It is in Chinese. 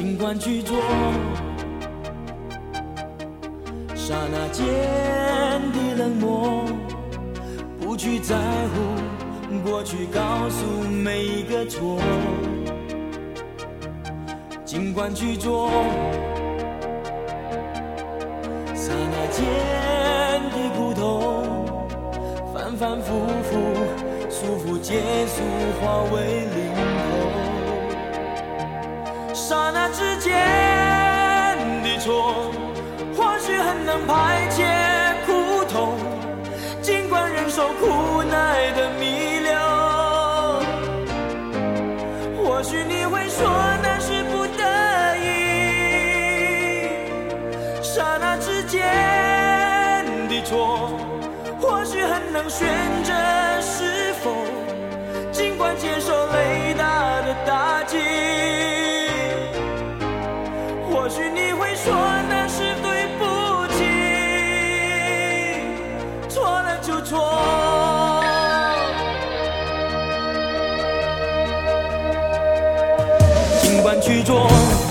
尽管去做，刹那间的冷漠，不去在乎过去，告诉每一个错，尽管去做，刹那间的苦痛，反反复复，束缚结束，化为零头。刹那之间的错，或许很能排解苦痛，尽管忍受苦奈的弥留。或许你会说那是不得已，刹那之间的错，或许很能悬着是否，尽管接受雷大的打击。或许你会说那是对不起，错了就错，尽管去做。